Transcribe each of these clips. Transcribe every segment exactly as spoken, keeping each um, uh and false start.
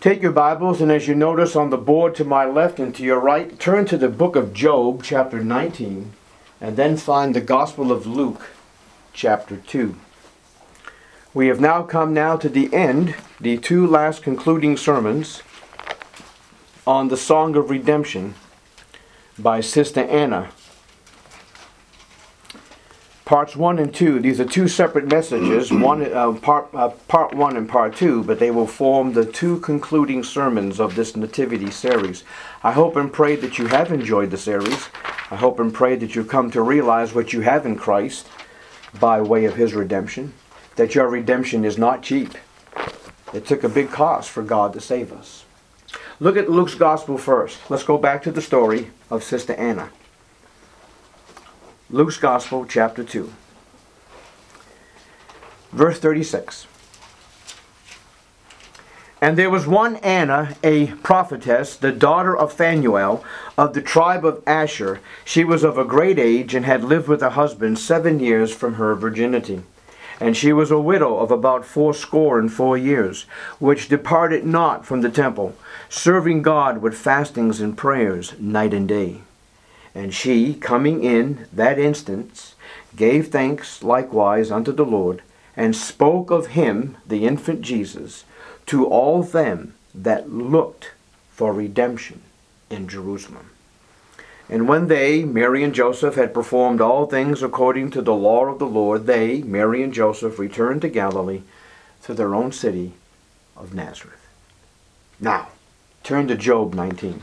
Take your Bibles, and as you notice on the board to my left and to your right, turn to the book of Job, chapter nineteen, and then find the Gospel of Luke, chapter two. We have now come now to the end, the two last concluding sermons on the Song of Redemption by Sister Anna. Parts one and two, these are two separate messages, one uh, part, uh, part one and part two, but they will form the two concluding sermons of this Nativity series. I hope and pray that you have enjoyed the series. I hope and pray that you come to realize what you have in Christ by way of His redemption, that your redemption is not cheap. It took a big cost for God to save us. Look at Luke's Gospel first. Let's go back to the story of Sister Anna. Luke's Gospel, chapter two. Verse thirty-six. And there was one Anna, a prophetess, the daughter of Phanuel, of the tribe of Asher. She was of a great age, and had lived with her husband seven years from her virginity. And she was a widow of about fourscore and four years, which departed not from the temple, serving God with fastings and prayers night and day. And she, coming in that instant, gave thanks likewise unto the Lord, and spoke of him, the infant Jesus, to all them that looked for redemption in Jerusalem. And when they, Mary and Joseph, had performed all things according to the law of the Lord, they, Mary and Joseph, returned to Galilee, to their own city of Nazareth. Now, turn to Job nineteen.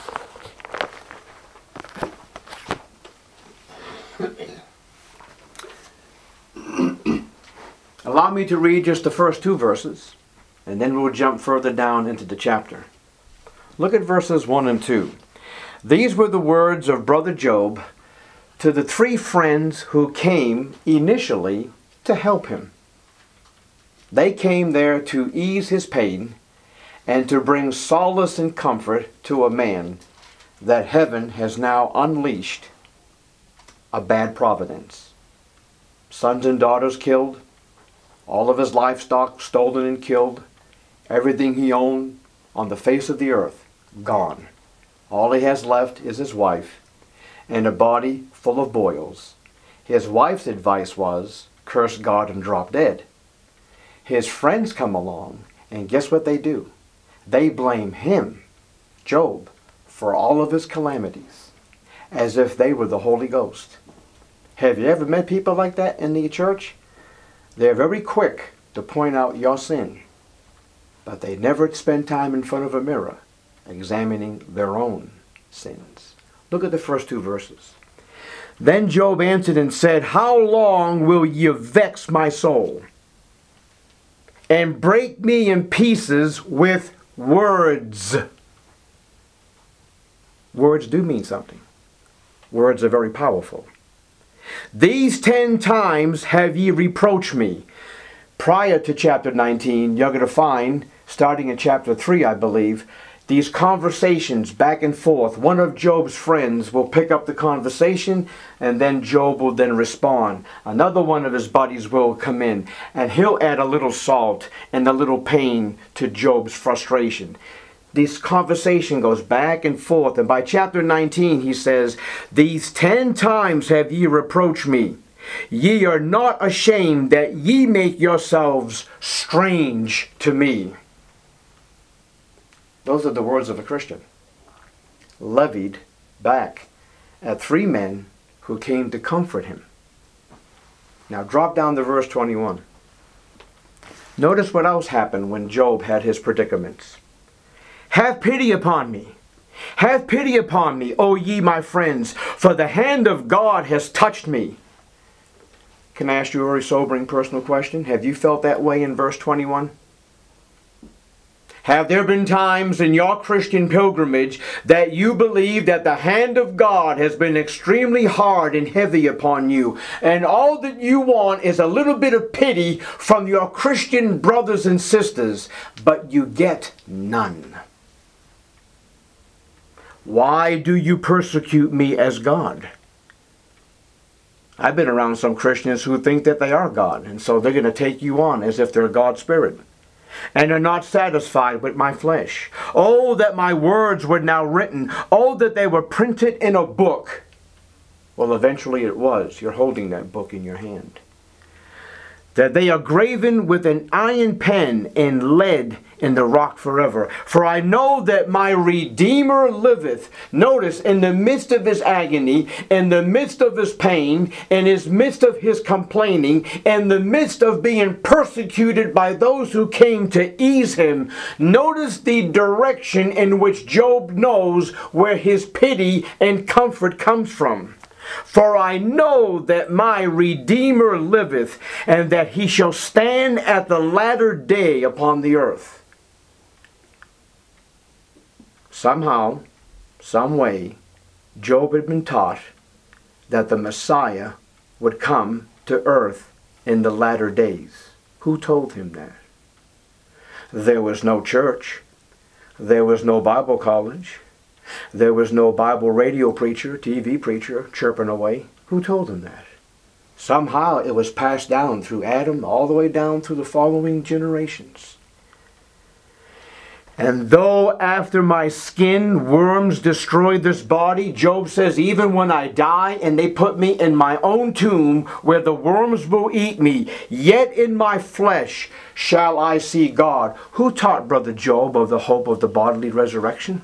Allow me to read just the first two verses, and then we'll jump further down into the chapter. Look at verses one and two. These were the words of Brother Job to the three friends who came initially to help him. They came there to ease his pain and to bring solace and comfort to a man that heaven has now unleashed a bad providence. Sons and daughters killed, all of his livestock stolen and killed, everything he owned on the face of the earth gone. All he has left is his wife and a body full of boils. His wife's advice was, curse God and drop dead. His friends come along, and guess what they do? They blame him, Job, for all of his calamities, as if they were the Holy Ghost. Have you ever met people like that in the church? They're very quick to point out your sin, but they never spend time in front of a mirror examining their own sins. Look at the first two verses. Then Job answered and said, How long will ye vex my soul, and break me in pieces with words? Words do mean something. Words are very powerful. These ten times have ye reproached me. Prior to chapter nineteen, you're going to find, starting in chapter three, I believe, these conversations back and forth. One of Job's friends will pick up the conversation, and then Job will then respond. Another one of his buddies will come in, and he'll add a little salt and a little pain to Job's frustration. This conversation goes back and forth, and by chapter nineteen he says, These ten times have ye reproached me. Ye are not ashamed that ye make yourselves strange to me. Those are the words of a Christian, levied back at three men who came to comfort him. Now drop down to verse twenty-one. Notice what else happened when Job had his predicaments. Have pity upon me. Have pity upon me, O ye my friends, for the hand of God has touched me. Can I ask you a very sobering personal question? Have you felt that way in verse twenty-one? Have there been times in your Christian pilgrimage that you believe that the hand of God has been extremely hard and heavy upon you, and all that you want is a little bit of pity from your Christian brothers and sisters, but you get none? Why do you persecute me as God? I've been around some Christians who think that they are God, and so they're going to take you on as if they're God's spirit. and are not satisfied with my flesh. Oh, that my words were now written. Oh, that they were printed in a book. Well, eventually it was. You're holding that book in your hand. That they are graven with an iron pen and lead in the rock forever. For I know that my Redeemer liveth. Notice, in the midst of his agony, in the midst of his pain, in his midst of his complaining, in the midst of being persecuted by those who came to ease him, notice the direction in which Job knows where his pity and comfort comes from. For I know that my Redeemer liveth, and that he shall stand at the latter day upon the earth. Somehow, some way, Job had been taught that the Messiah would come to earth in the latter days. Who told him that? There was no church. There was no Bible college. There was no Bible radio preacher, T V preacher chirping away. Who told him that? Somehow it was passed down through Adam all the way down through the following generations. And though after my skin worms destroy this body, Job says, even when I die and they put me in my own tomb where the worms will eat me, yet in my flesh shall I see God. Who taught Brother Job of the hope of the bodily resurrection?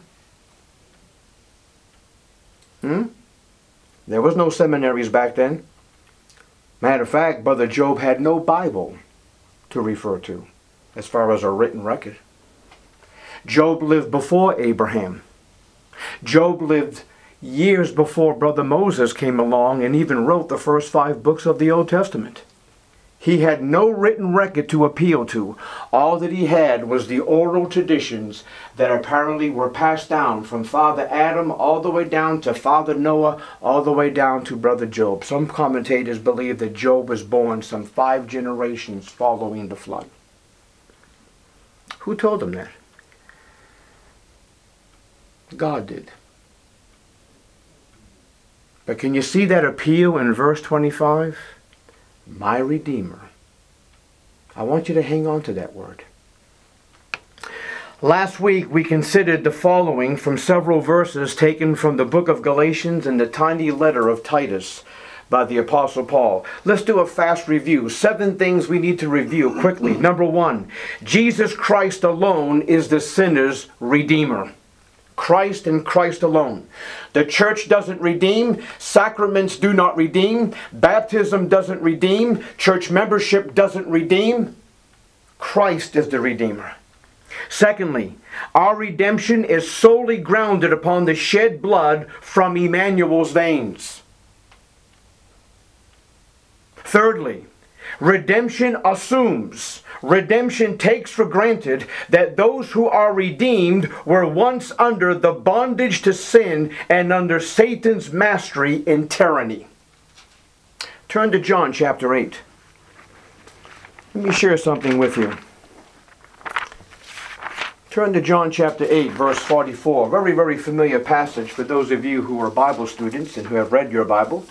Hmm? There was no seminaries back then. Matter of fact, Brother Job had no Bible to refer to as far as a written record. Job lived before Abraham. Job lived years before Brother Moses came along and even wrote the first five books of the Old Testament. He had no written record to appeal to. All that he had was the oral traditions that apparently were passed down from Father Adam all the way down to Father Noah, all the way down to Brother Job. Some commentators believe that Job was born some five generations following the flood. Who told him that? God did. But can you see that appeal in verse twenty-five? My Redeemer. I want you to hang on to that word. Last week we considered the following from several verses taken from the book of Galatians and the tiny letter of Titus by the Apostle Paul. Let's do a fast review. Seven things we need to review quickly. Number one, Jesus Christ alone is the sinner's Redeemer. Christ and Christ alone. The church doesn't redeem. Sacraments do not redeem. Baptism doesn't redeem. Church membership doesn't redeem. Christ is the Redeemer. Secondly, our redemption is solely grounded upon the shed blood from Emmanuel's veins. Thirdly, redemption assumes, redemption takes for granted that those who are redeemed were once under the bondage to sin and under Satan's mastery and tyranny. Turn to John chapter eight. Let me share something with you. Turn to John chapter eight, verse forty-four. Very, very familiar passage for those of you who are Bible students and who have read your Bible.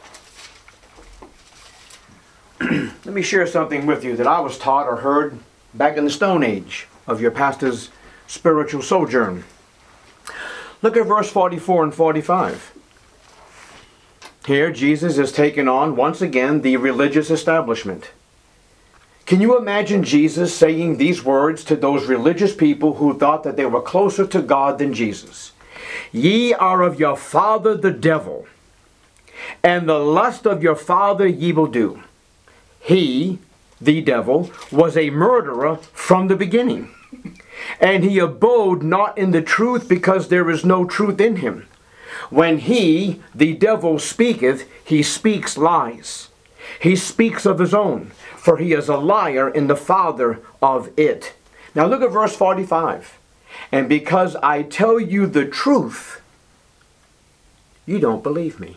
Let me share something with you that I was taught or heard back in the Stone Age of your pastor's spiritual sojourn. Look at verse forty-four and forty-five. Here Jesus is taking on once again the religious establishment. Can you imagine Jesus saying these words to those religious people who thought that they were closer to God than Jesus? Ye are of your father the devil, and the lust of your father ye will do. He, the devil, was a murderer from the beginning, and he abode not in the truth because there is no truth in him. When he, the devil, speaketh, he speaks lies. He speaks of his own, for he is a liar and the father of it. Now look at verse forty-five. And because I tell you the truth, you don't believe me.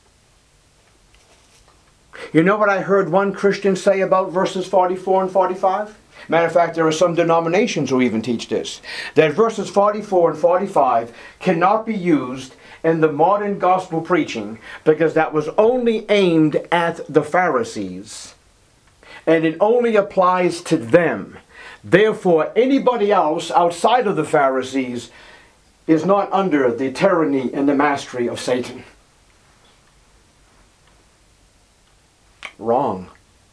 You know what I heard one Christian say about verses forty-four and forty-five? Matter of fact, there are some denominations who even teach this. That verses forty-four and forty-five cannot be used in the modern gospel preaching because that was only aimed at the Pharisees. And it only applies to them. Therefore, anybody else outside of the Pharisees is not under the tyranny and the mastery of Satan. Wrong.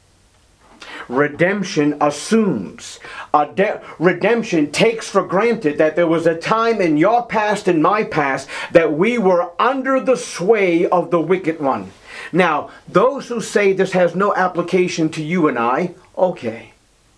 Redemption assumes, a de- redemption takes for granted that there was a time in your past and my past that we were under the sway of the wicked one. Now, those who say this has no application to you and I, okay.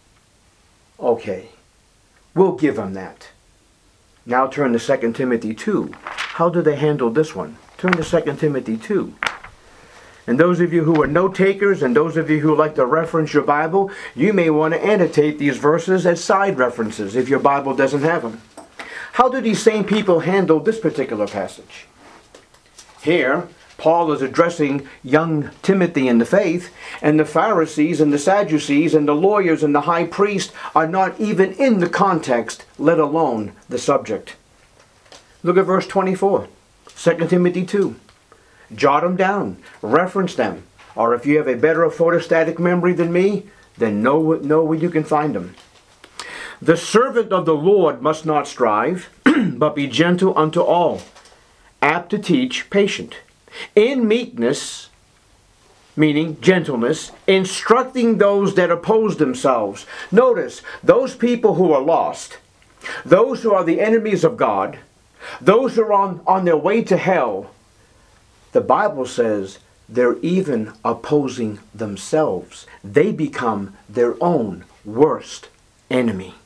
Okay. We'll give them that. Now turn to Second Timothy two. How do they handle this one? Turn to Second Timothy two. And those of you who are note takers and those of you who like to reference your Bible, you may want to annotate these verses as side references if your Bible doesn't have them. How do these same people handle this particular passage? Here, Paul is addressing young Timothy in the faith, and the Pharisees and the Sadducees and the lawyers and the high priest are not even in the context, let alone the subject. Look at verse twenty-four, Second Timothy two. Jot them down, reference them, or if you have a better photostatic memory than me, then know, know where you can find them. The servant of the Lord must not strive, but be gentle unto all, apt to teach, patient, in meekness, meaning gentleness, instructing those that oppose themselves. Notice, those people who are lost, those who are the enemies of God, those who are on, on their way to hell, the Bible says they're even opposing themselves. They become their own worst enemy.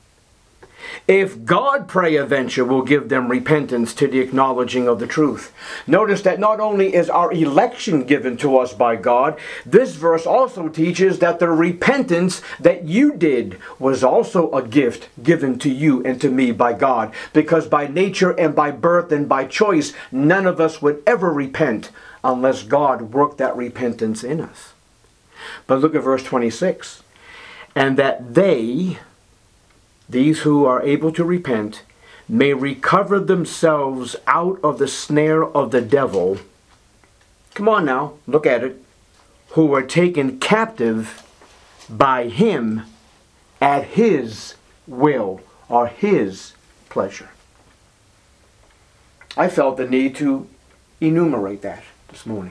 If God peradventure will give them repentance to the acknowledging of the truth. Notice that not only is our election given to us by God, this verse also teaches that the repentance that you did was also a gift given to you and to me by God. Because by nature and by birth and by choice, none of us would ever repent unless God worked that repentance in us. But look at verse twenty-six. And that they, these who are able to repent, may recover themselves out of the snare of the devil. Come on now, look at it. Who were taken captive by him at his will or his pleasure. I felt the need to enumerate that this morning.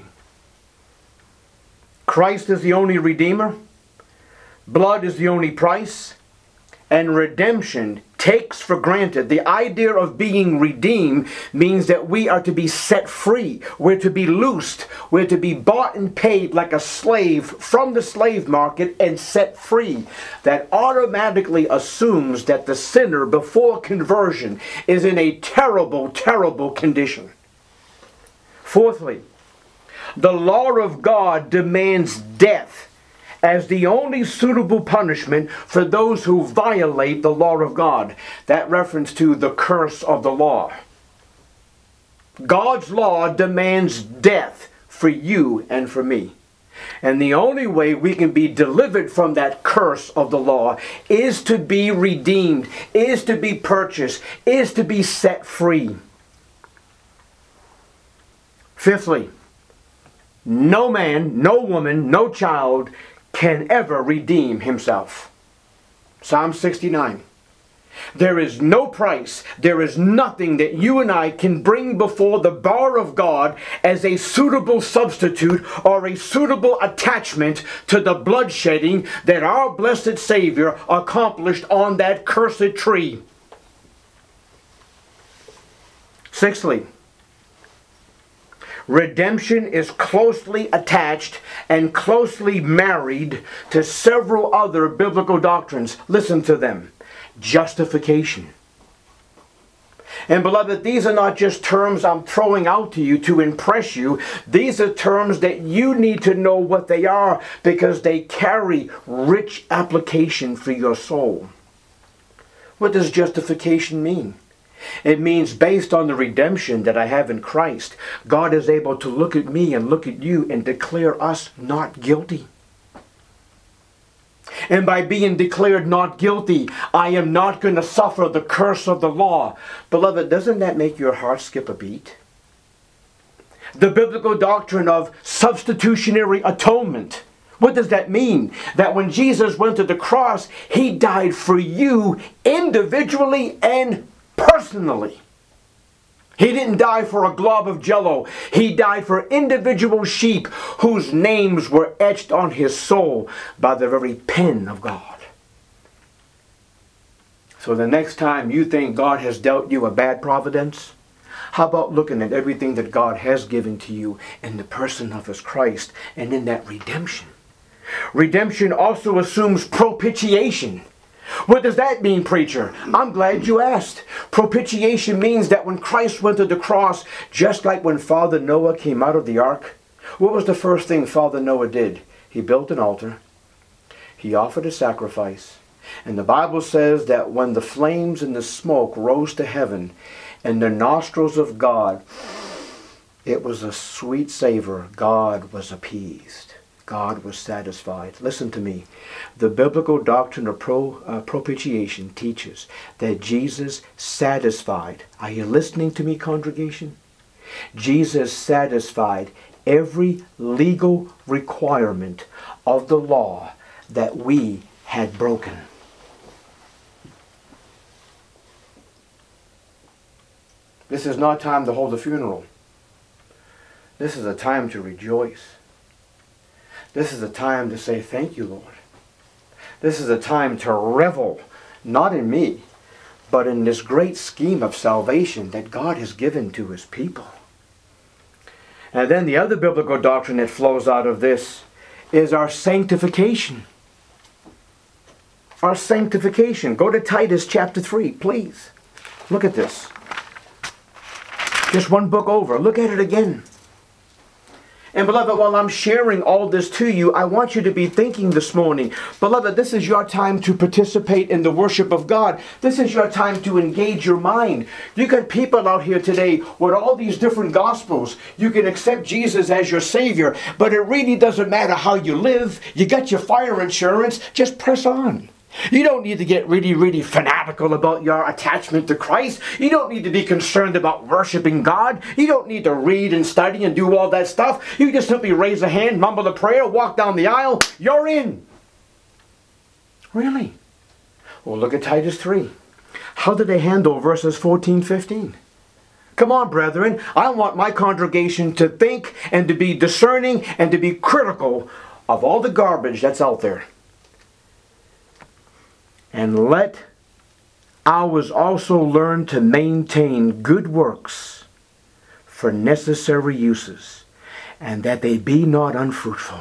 Christ is the only Redeemer. Blood is the only price. And redemption takes for granted. The idea of being redeemed means that we are to be set free. We're to be loosed. We're to be bought and paid like a slave from the slave market and set free. That automatically assumes that the sinner before conversion is in a terrible, terrible condition. Fourthly, the law of God demands death as the only suitable punishment for those who violate the law of God. That reference to the curse of the law. God's law demands death for you and for me. And the only way we can be delivered from that curse of the law is to be redeemed, is to be purchased, is to be set free. Fifthly, no man, no woman, no child can ever redeem himself. Psalm sixty-nine. There is no price, there is nothing that you and I can bring before the bar of God as a suitable substitute or a suitable attachment to the bloodshedding that our blessed Savior accomplished on that cursed tree. Sixthly, redemption is closely attached and closely married to several other biblical doctrines. Listen to them. Justification. And beloved, these are not just terms I'm throwing out to you to impress you. These are terms that you need to know what they are because they carry rich application for your soul. What does justification mean? It means based on the redemption that I have in Christ, God is able to look at me and look at you and declare us not guilty. And by being declared not guilty, I am not going to suffer the curse of the law. Beloved, doesn't that make your heart skip a beat? The biblical doctrine of substitutionary atonement, What does that mean? That when Jesus went to the cross, he died for you individually and personally. He didn't die for a glob of jello. He died for individual sheep whose names were etched on his soul by the very pen of God. So the next time you think God has dealt you a bad providence, how about looking at everything that God has given to you in the person of his Christ and in that redemption? Redemption also assumes propitiation. What does that mean, preacher? I'm glad you asked. Propitiation means that when Christ went to the cross, just like when Father Noah came out of the ark, what was the first thing Father Noah did? He built an altar. He offered a sacrifice. And the Bible says that when the flames and the smoke rose to heaven in the nostrils of God, it was a sweet savor. God was appeased. God was satisfied. Listen to me. The biblical doctrine of pro, uh, propitiation teaches that Jesus satisfied. Are you listening to me, congregation? Jesus satisfied every legal requirement of the law that we had broken. This is not time to hold a funeral. This is a time to rejoice. This is a time to say, thank you, Lord. This is a time to revel, not in me, but in this great scheme of salvation that God has given to his people. And then the other biblical doctrine that flows out of this is our sanctification. Our sanctification. Go to Titus chapter three, please. Look at this. Just one book over. Look at it again. And beloved, while I'm sharing all this to you, I want you to be thinking this morning, beloved, this is your time to participate in the worship of God. This is your time to engage your mind. You got people out here today with all these different gospels. You can accept Jesus as your Savior, but it really doesn't matter how you live. You got your fire insurance. Just press on. You don't need to get really, really fanatical about your attachment to Christ. You don't need to be concerned about worshiping God. You don't need to read and study and do all that stuff. You just simply raise a hand, mumble a prayer, walk down the aisle. You're in. Really? Well, look at Titus three. How did they handle verses fourteen, fifteen? Come on, brethren. I want my congregation to think and to be discerning and to be critical of all the garbage that's out there. And let ours also learn to maintain good works for necessary uses, and that they be not unfruitful.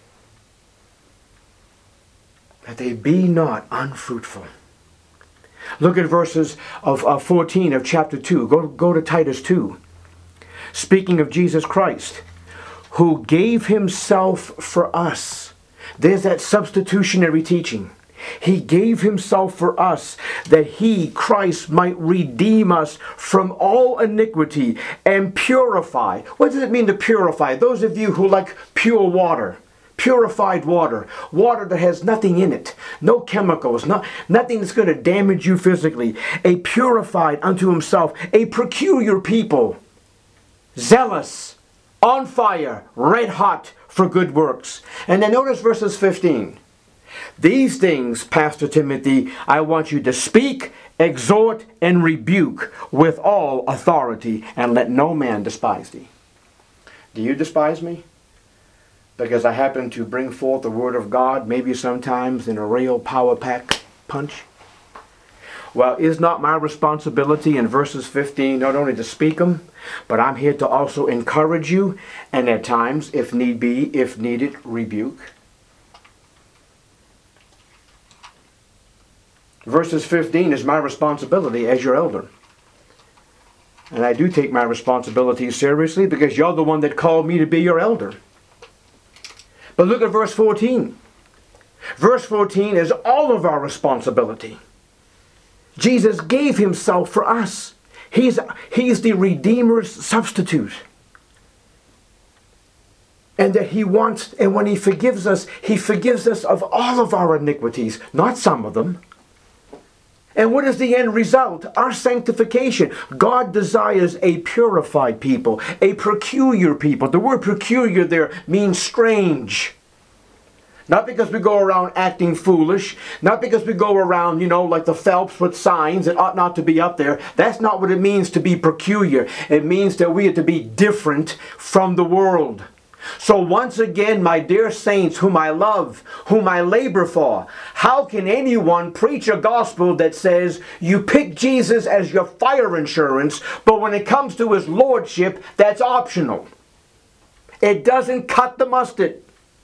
That they be not unfruitful. Look at verses of, of fourteen of chapter two. Go, go to Titus two. Speaking of Jesus Christ, who gave himself for us. There's that substitutionary teaching. He gave himself for us, that he, Christ, might redeem us from all iniquity and purify. What does it mean to purify? Those of you who like pure water, purified water, water that has nothing in it, no chemicals, no, nothing that's going to damage you physically. A purified unto himself, a peculiar people, zealous, on fire, red hot for good works. And then notice verses fifteen. These things, Pastor Timothy, I want you to speak, exhort, and rebuke with all authority, and let no man despise thee. Do you despise me? Because I happen to bring forth the word of God, maybe sometimes in a real power pack punch? Well, is not my responsibility in verses fifteen not only to speak them, but I'm here to also encourage you, and at times, if need be, if needed, rebuke? Verses fifteen is my responsibility as your elder. And I do take my responsibility seriously because you're the one that called me to be your elder. But look at verse fourteen. Verse fourteen is all of our responsibility. Jesus gave himself for us. He's, he's the Redeemer's substitute. And that he wants, and when he forgives us, he forgives us of all of our iniquities, not some of them. And what is the end result? Our sanctification. God desires a purified people, a peculiar people. The word peculiar there means strange. Not because we go around acting foolish. Not because we go around, you know, like the Phelps with signs that ought not to be up there. That's not what it means to be peculiar. It means that we are to be different from the world. So once again, my dear saints, whom I love, whom I labor for, how can anyone preach a gospel that says you pick Jesus as your fire insurance, but when it comes to his lordship, that's optional? It doesn't cut the mustard.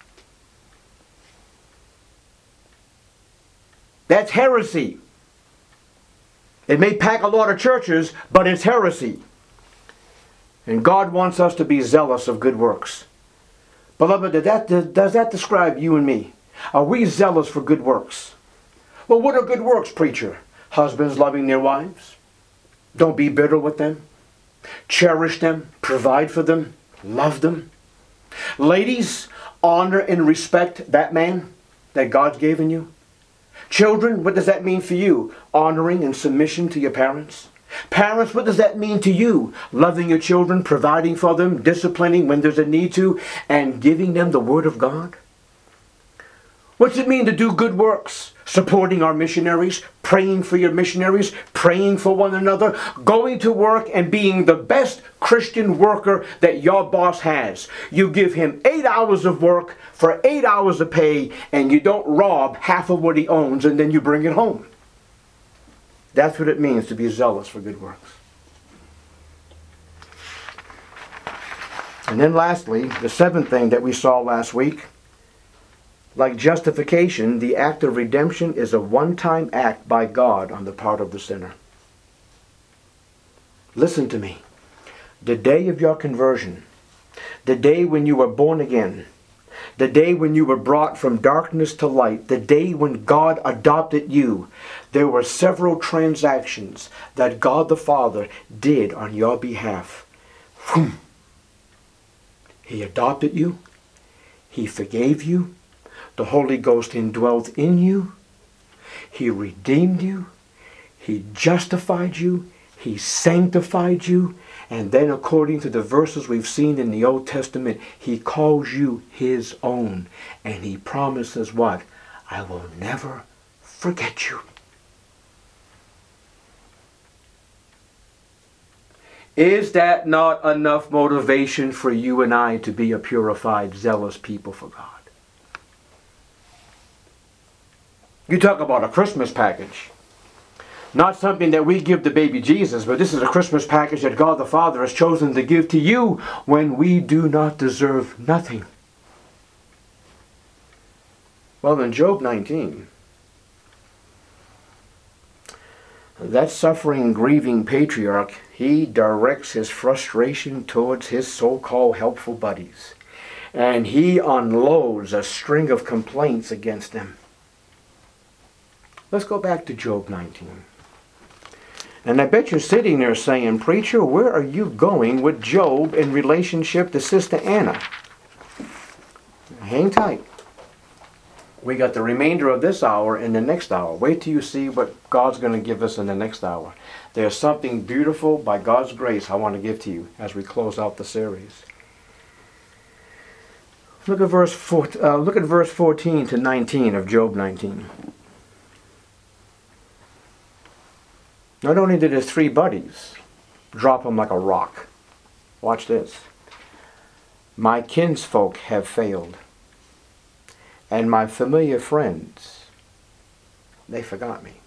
That's heresy. It may pack a lot of churches, but it's heresy. And God wants us to be zealous of good works. Beloved, does that, does that describe you and me? Are we zealous for good works? Well, what are good works, preacher? Husbands loving their wives. Don't be bitter with them. Cherish them. Provide for them. Love them. Ladies, honor and respect that man that God's given you. Children, what does that mean for you? Honoring and submission to your parents. Parents, what does that mean to you? Loving your children, providing for them, disciplining when there's a need to, and giving them the Word of God? What's it mean to do good works? Supporting our missionaries, praying for your missionaries, praying for one another, going to work and being the best Christian worker that your boss has. You give him eight hours of work for eight hours of pay, and you don't rob half of what he owns, and then you bring it home. That's what it means to be zealous for good works. And then lastly, the seventh thing that we saw last week, like justification, the act of redemption is a one-time act by God on the part of the sinner. Listen to me. The day of your conversion, the day when you were born again, the day when you were brought from darkness to light, the day when God adopted you, there were several transactions that God the Father did on your behalf. He adopted you. He forgave you. The Holy Ghost indwelt in you. He redeemed you. He justified you. He sanctified you. And then according to the verses we've seen in the Old Testament, He calls you His own. And He promises what? I will never forget you. Is that not enough motivation for you and I to be a purified, zealous people for God? You talk about a Christmas package. Not something that we give to baby Jesus, but this is a Christmas package that God the Father has chosen to give to you when we do not deserve nothing. Well, in Job nineteen, that suffering, grieving patriarch, he directs his frustration towards his so-called helpful buddies. And he unloads a string of complaints against them. Let's go back to Job nineteen. And I bet you're sitting there saying, preacher, where are you going with Job in relationship to Sister Anna? Hang tight. We got the remainder of this hour in the next hour. Wait till you see what God's going to give us in the next hour. There's something beautiful by God's grace I want to give to you as we close out the series. Look at verse four, uh, look at verse fourteen to nineteen of Job nineteen. Not only did his three buddies drop him like a rock. Watch this. My kinsfolk have failed, and my familiar friends, they forgot me.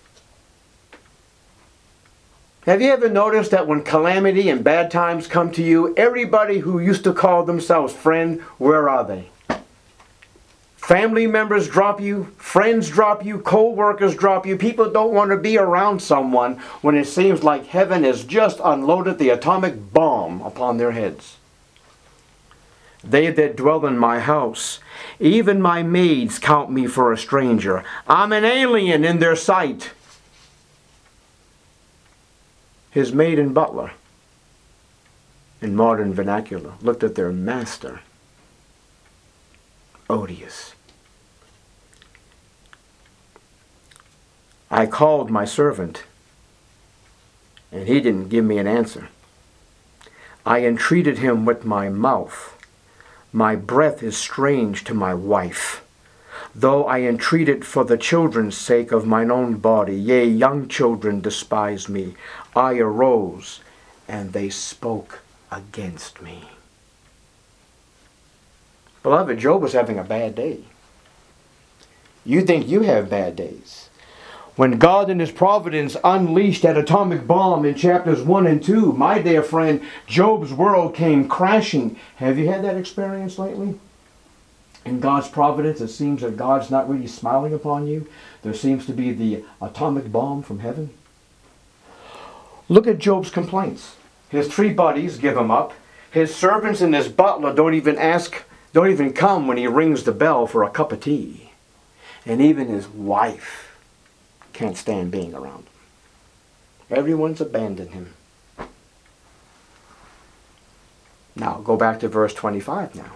Have you ever noticed that when calamity and bad times come to you, everybody who used to call themselves friend, where are they? Family members drop you, friends drop you, co-workers drop you. People don't want to be around someone when it seems like heaven has just unloaded the atomic bomb upon their heads. They that dwell in my house, even my maids count me for a stranger. I'm an alien in their sight. His maid and butler, in modern vernacular, looked at their master. Odious. I called my servant, and he didn't give me an answer. I entreated him with my mouth. My breath is strange to my wife. though I entreated for the children's sake of mine own body. Yea, young children despised me. I arose, and they spoke against me. Beloved, Job was having a bad day. You think you have bad days. When God in His providence unleashed that atomic bomb in chapters one and two, my dear friend, Job's world came crashing. Have you had that experience lately? In God's providence, it seems that God's not really smiling upon you. There seems to be the atomic bomb from heaven. Look at Job's complaints. His three buddies give him up. His servants and his butler don't even ask, don't even come when he rings the bell for a cup of tea. And even his wife can't stand being around him. Everyone's abandoned him. Now, go back to verse twenty-five now.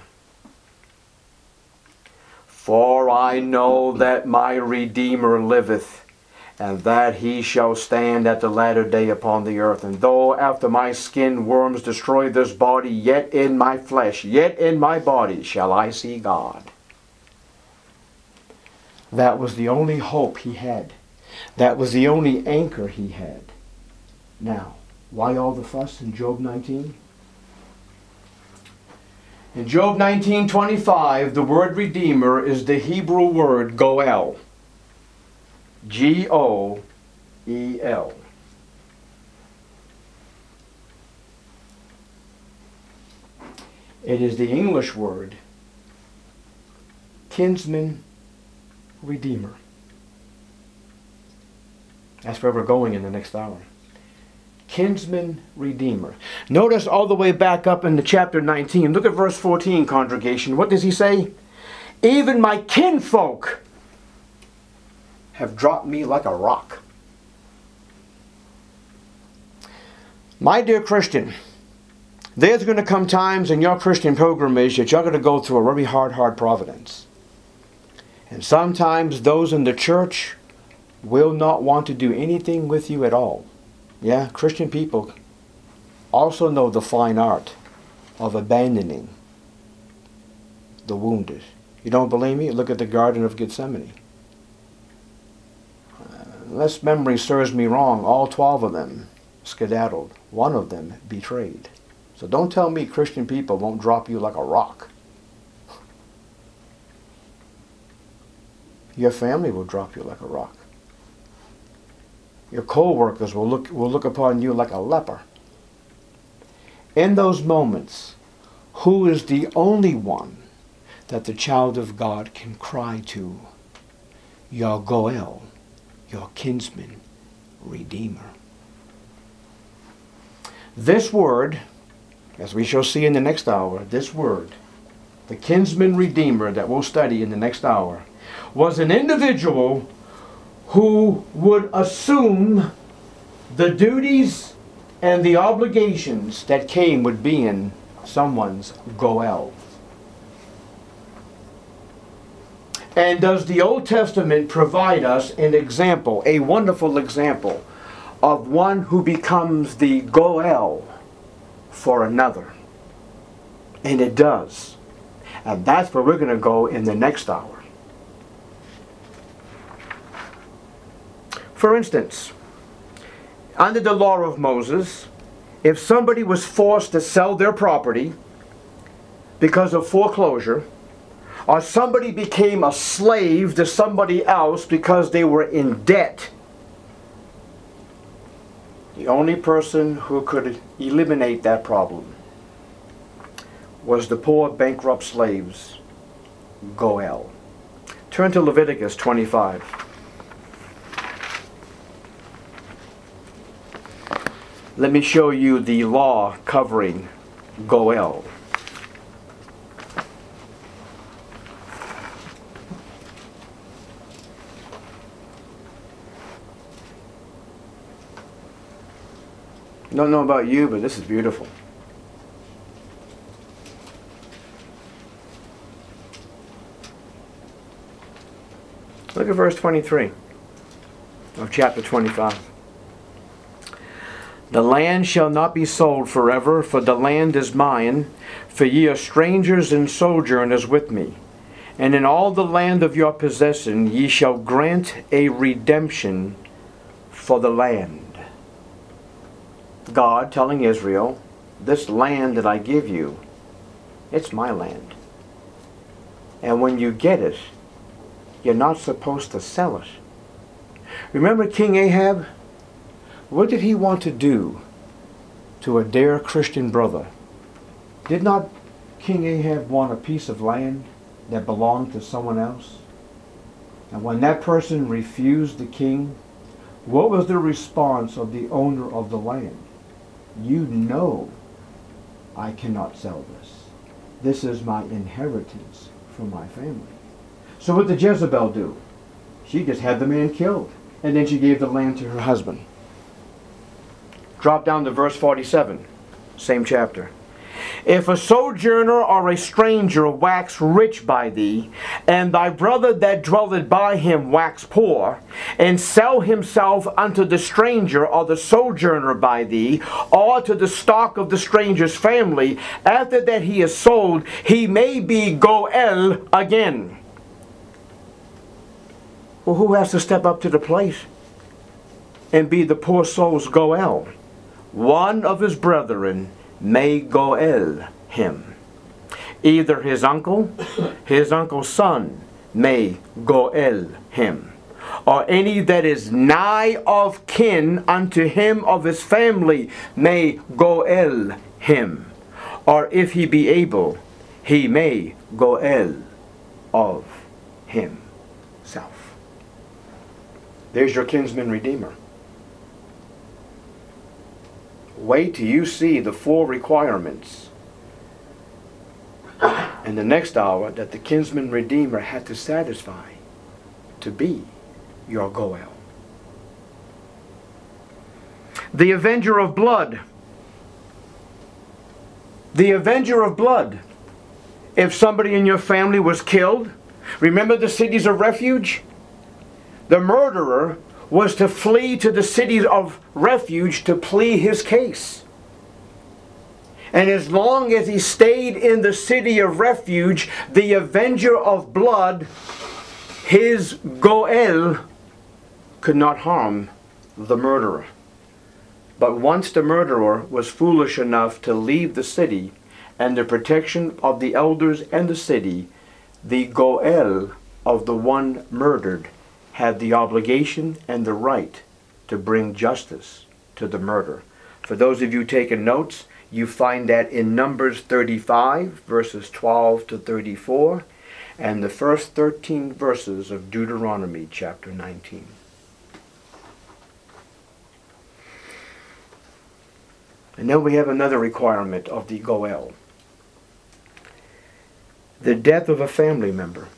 For I know that my Redeemer liveth, and that He shall stand at the latter day upon the earth. And though after my skin worms destroy this body, yet in my flesh, yet in my body shall I see God. That was the only hope he had. That was the only anchor he had. Now, why all the fuss in Job nineteen? In Job nineteen twenty-five, the word Redeemer is the Hebrew word Goel. G O E L. It is the English word kinsman redeemer. That's where we're going in the next hour. Kinsman redeemer. Notice all the way back up into chapter nineteen. Look at verse fourteen, congregation. What does he say? Even my kinfolk have dropped me like a rock. My dear Christian, there's going to come times in your Christian pilgrimage that you're going to go through a very hard, hard providence. And sometimes those in the church will not want to do anything with you at all. Yeah, Christian people also know the fine art of abandoning the wounded. You don't believe me? Look at the Garden of Gethsemane. Uh, unless memory serves me wrong, all twelve of them skedaddled. One of them betrayed. So don't tell me Christian people won't drop you like a rock. Your family will drop you like a rock. Your co-workers will look, will look upon you like a leper. In those moments, who is the only one that the child of God can cry to? Your Goel, your kinsman, redeemer. This word, as we shall see in the next hour, this word, the kinsman redeemer that we'll study in the next hour, was an individual who would assume the duties and the obligations that came with being someone's Goel. And does the Old Testament provide us an example, a wonderful example, of one who becomes the Goel for another? And it does. And that's where we're going to go in the next hour. For instance, under the law of Moses, if somebody was forced to sell their property because of foreclosure, or somebody became a slave to somebody else because they were in debt, the only person who could eliminate that problem was the poor bankrupt slaves, Goel. Turn to Leviticus twenty-five. Let me show you the law covering Goel. Don't know about you, but this is beautiful. Look at verse twenty-three of chapter twenty-five. The land shall not be sold forever, for the land is mine, for ye are strangers and sojourners with me. And in all the land of your possession ye shall grant a redemption for the land. God telling Israel, this land that I give you, it's my land. And when you get it, you're not supposed to sell it. Remember King Ahab? What did he want to do to a dear Christian brother? Did not King Ahab want a piece of land that belonged to someone else? And when that person refused the king, what was the response of the owner of the land? You know I cannot sell this. This is my inheritance from my family. So what did Jezebel do? She just had the man killed. And then she gave the land to her husband. Drop down to verse forty-seven. Same chapter. If a sojourner or a stranger wax rich by thee, and thy brother that dwelleth by him wax poor, and sell himself unto the stranger or the sojourner by thee, or to the stock of the stranger's family, after that he is sold, he may be goel again. Well, who has to step up to the plate and be the poor soul's goel? One of his brethren may goel him. Either his uncle, his uncle's son may goel him, or any that is nigh of kin unto him of his family may goel him, or if he be able, he may goel of himself. There's your kinsman redeemer. Wait till you see the four requirements in the next hour that the kinsman redeemer had to satisfy to be your goel. The avenger of blood. The avenger of blood. If somebody in your family was killed, remember the cities of refuge? The murderer was to flee to the cities of refuge to plead his case. And as long as he stayed in the city of refuge, the avenger of blood, his goel, could not harm the murderer. But once the murderer was foolish enough to leave the city and the protection of the elders and the city, the goel of the one murdered had the obligation and the right to bring justice to the murder. For those of you taking notes, you find that in Numbers thirty-five, verses twelve to thirty-four, and the first thirteen verses of Deuteronomy chapter nineteen. And then we have another requirement of the goel. The death of a family member.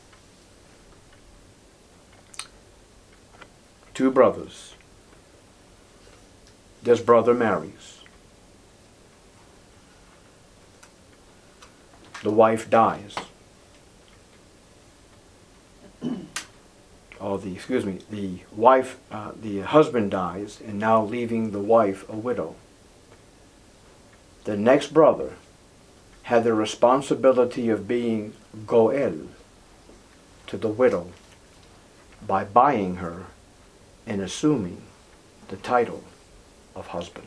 Two brothers. This brother marries. The wife dies. Oh, the excuse me. The wife, uh, the husband dies, and now leaving the wife a widow. The next brother had the responsibility of being goel to the widow by buying her and assuming the title of husband.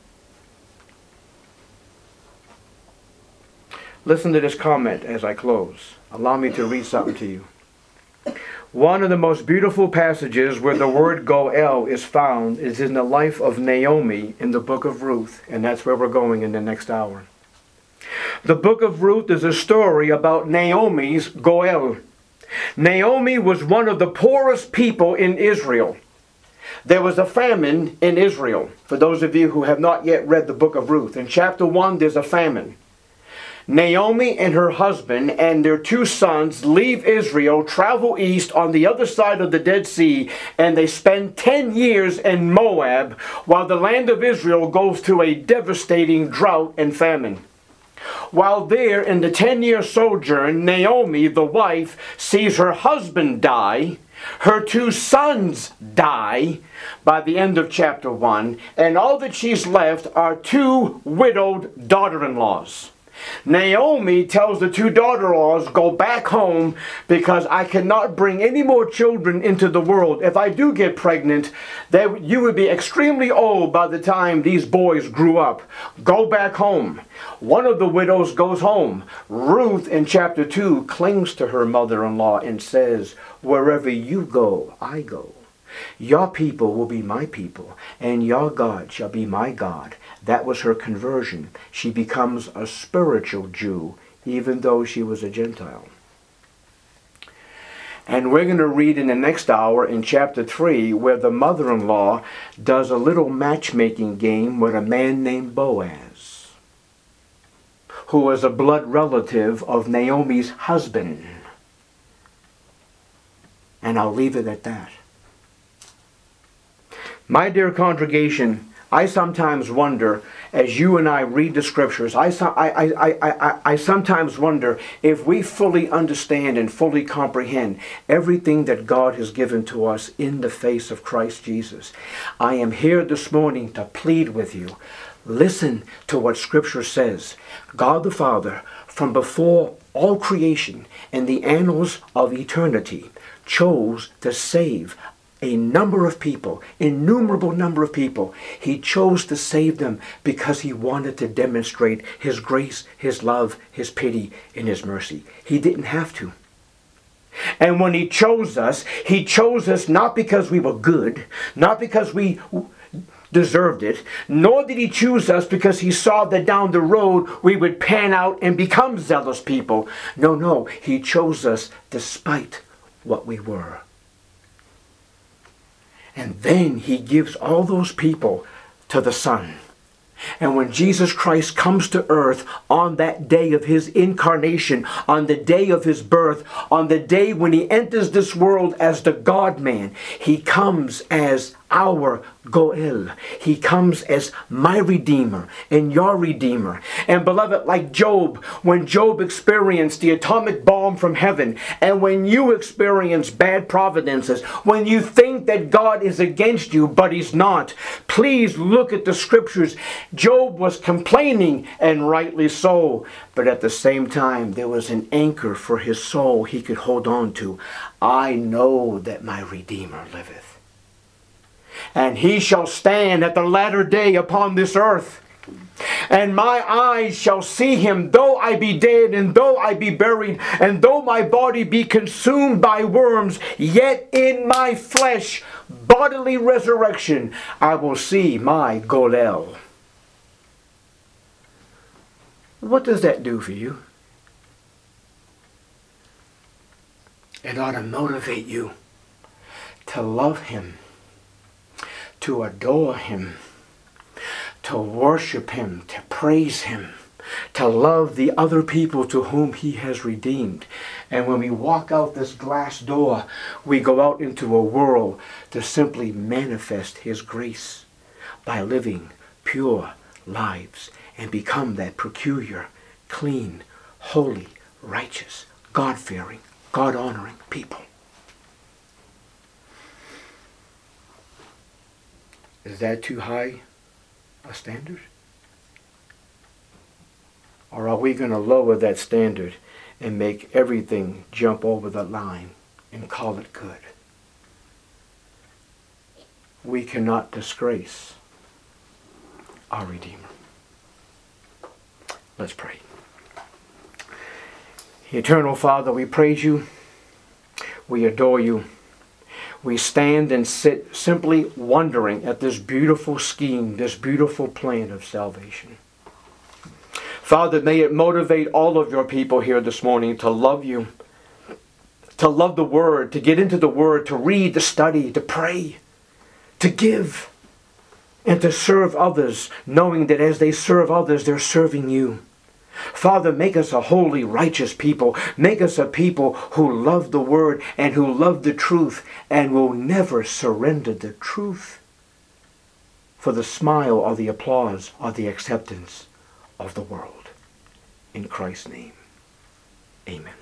Listen to this comment as I close. Allow me to read something to you. One of the most beautiful passages where the word goel is found is in the life of Naomi in the book of Ruth, and that's where we're going in the next hour. The book of Ruth is a story about Naomi's goel. Naomi was one of the poorest people in Israel. There was a famine in Israel. For those of you who have not yet read the book of Ruth, in chapter one there's a famine. Naomi and her husband and their two sons leave Israel, travel east on the other side of the Dead Sea, and they spend ten years in Moab while the land of Israel goes through a devastating drought and famine. While there in the ten-year sojourn, Naomi, the wife, sees her husband die, her two sons die by the end of chapter one, and all that she's left are two widowed daughter-in-laws. Naomi tells the two daughter-in-laws, go back home because I cannot bring any more children into the world. If I do get pregnant, they, you would be extremely old by the time these boys grew up. Go back home. One of the widows goes home. Ruth in chapter two clings to her mother-in-law and says, wherever you go, I go. Your people will be my people, and your God shall be my God. That was her conversion. She becomes a spiritual Jew, even though she was a Gentile. And we're going to read in the next hour in chapter three where the mother-in-law does a little matchmaking game with a man named Boaz, who was a blood relative of Naomi's husband. And I'll leave it at that. My dear congregation, I sometimes wonder, as you and I read the scriptures, I, I, I, I, I sometimes wonder if we fully understand and fully comprehend everything that God has given to us in the face of Christ Jesus. I am here this morning to plead with you. Listen to what Scripture says. God the Father, from before all creation and the annals of eternity, chose to save a number of people, innumerable number of people. He chose to save them because he wanted to demonstrate his grace, his love, his pity, and his mercy. He didn't have to. And when he chose us, he chose us not because we were good, not because we deserved it, nor did he choose us because he saw that down the road we would pan out and become zealous people. No, no, he chose us despite what we were. And then he gives all those people to the Son. And when Jesus Christ comes to earth on that day of his incarnation, on the day of his birth, on the day when he enters this world as the God-man, he comes as our Goel. He comes as my Redeemer and your Redeemer. And beloved, like Job, when Job experienced the atomic bomb from heaven, and when you experience bad providences, when you think that God is against you, but he's not, please look at the scriptures. Job was complaining, and rightly so, but at the same time, there was an anchor for his soul he could hold on to. I know that my Redeemer liveth, and he shall stand at the latter day upon this earth. And my eyes shall see him, though I be dead, and though I be buried, and though my body be consumed by worms, yet in my flesh, bodily resurrection, I will see my Golel. What does that do for you? It ought to motivate you to love him, to adore him, to worship him, to praise him, to love the other people to whom he has redeemed. And when we walk out this glass door, we go out into a world to simply manifest his grace by living pure lives and become that peculiar, clean, holy, righteous, God-fearing, God-honoring people. Is that too high a standard? Or are we going to lower that standard and make everything jump over the line and call it good? We cannot disgrace our Redeemer. Let's pray. Eternal Father, we praise you. We adore you. We stand and sit simply wondering at this beautiful scheme, this beautiful plan of salvation. Father, may it motivate all of your people here this morning to love you, to love the Word, to get into the Word, to read, to study, to pray, to give, and to serve others, knowing that as they serve others, they're serving you. Father, make us a holy, righteous people. Make us a people who love the Word and who love the truth and will never surrender the truth for the smile or the applause or the acceptance of the world. In Christ's name, amen.